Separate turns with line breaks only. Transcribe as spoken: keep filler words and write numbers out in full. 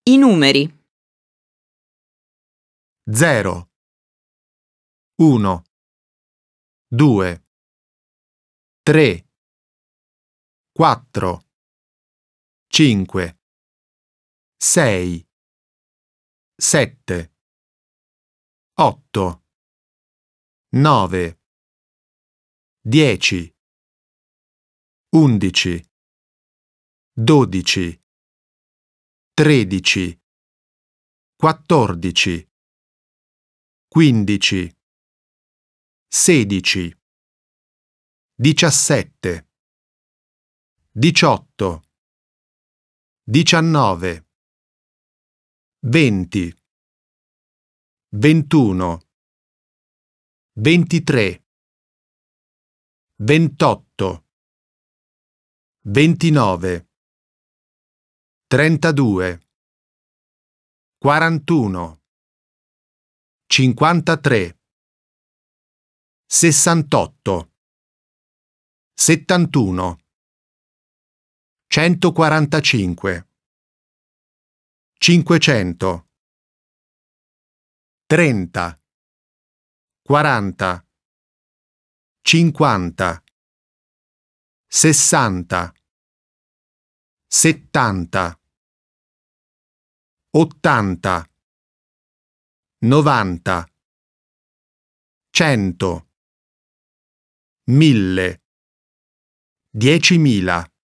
I numeri.
zero, uno, due, tre, quattro, cinque, sei, sette, otto, nove, dieci, undici, dodici, tredici, quattordici, quindici, sedici, diciassette, diciotto, diciannove, venti, ventuno, ventitré, ventotto, ventinove, trentadue, quarantuno, cinquantatré, sessantotto, settantuno, centoquarantacinque, cinquecento, trenta, quaranta, cinquanta, sessanta, settanta, ottanta, novanta, cento, mille, diecimila.